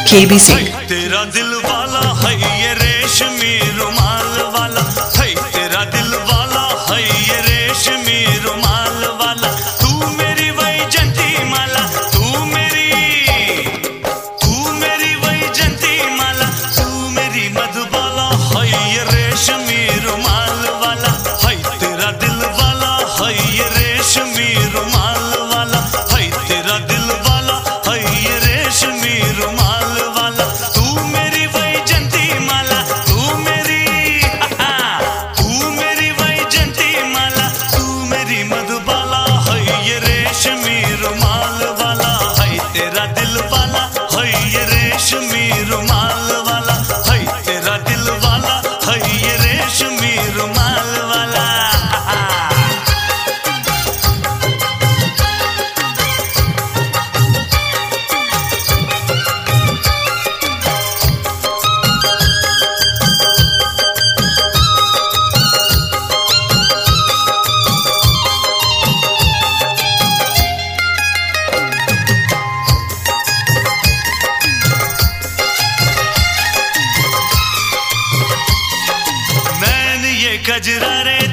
KB Singh. तेरा दिल वाला है ये रेशमी रुमाल वाला, है तेरा दिल वाला है ये रेशमी रुमाल वाला। तू मेरी वैजंती माला, तू मेरी वैजंती माला, तू मेरी मधुबाला है ये रेशमी रुमाल वाला। है तेरा दिल वाला है ये रेशमी रुमाल वाला, है तेरा दिल वाला है ये रेशमी रुमाल वाला। तू मेरी वैजंती माला, तू मेरी वैजंती माला, तू मेरी मधुबाला है ये रेशमी रुमाल वाला। है तेरा दिल वाला है ये रेशमी रुमाल वाला, है तेरा दिल वाला है ये रेशमी रुमाल वाला। नैन ये कजरा रे